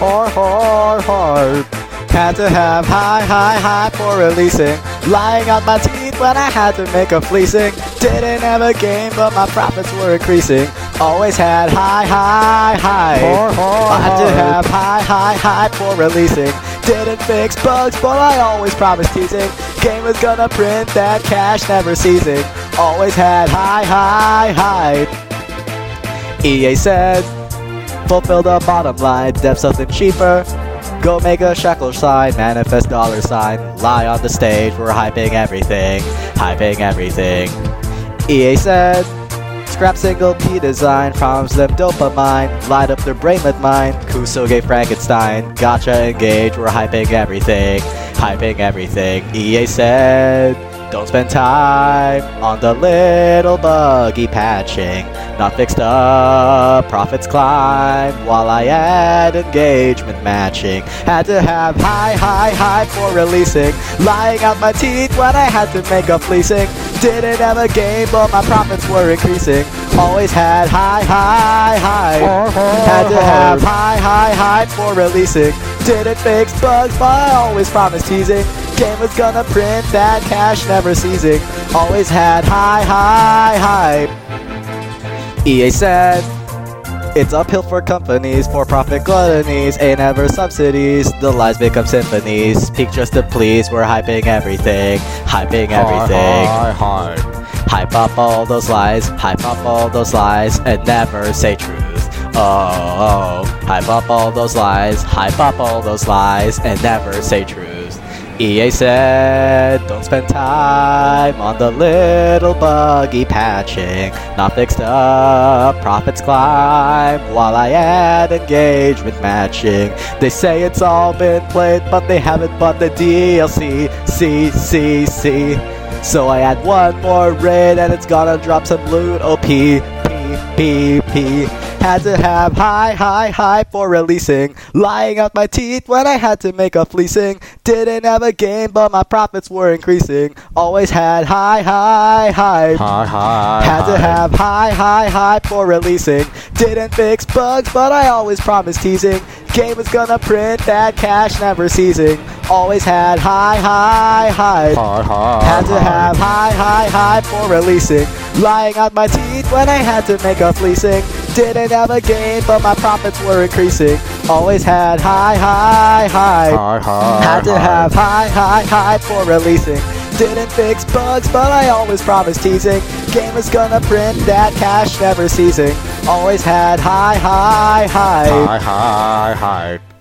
Hard. Had to have high for releasing. Lying out my teeth when I had to make a fleecing. Didn't have a game, but my profits were increasing. Always had high. Had to have high for releasing. Didn't fix bugs, but I always promised teasing. Game was gonna print that cash, never ceasing. Always had high. EA said, fulfill the bottom line, dev something cheaper. Go make a shekel sign, manifest $sign. Lie on the stage, we're hyping everything. EA said, scrap single P design, promise them dopamine. Light up their brain with mine. Kusoge Frankenstein, gotcha engage, we're hyping everything. EA said, don't spend time on the little buggy patching. Not fixed up, profits climb while I add engagement matching. Had to have high for releasing. Lying out my teeth when I had to make a fleecing. Didn't have a game, but my profits were increasing. Always had high. Had to have high for releasing. Didn't fix bugs, but I always promised teasing. Game was gonna print that cash, never ceasing. Always had high. EA said, it's uphill for companies, for-profit gluttonies, ain't ever subsidies, the lies become symphonies, peak just to please, we're hyping everything. Hype up all those lies, and never say truth. Hype up all those lies, and never say truth. EA said, don't spend time on the little buggy patching. Not fixed up, profits climb while I add engagement matching. They say it's all been played, but they haven't bought the DLC. See. So I add one more raid and it's gonna drop some loot. P. Had to have high for releasing. Lying out my teeth when I had to make a fleecing. Didn't have a game, but my profits were increasing. Always had high. Had to have high for releasing. Didn't fix bugs, but I always promised teasing. Game was gonna print that cash, never ceasing. Always had high. Had to have high for releasing. Lying out my teeth when I had to make a fleecing. Didn't have a game, but my profits were increasing. Always had high. Had to have high for releasing. Didn't fix bugs, but I always promised teasing. Game was gonna print that cash, never ceasing. Always had high.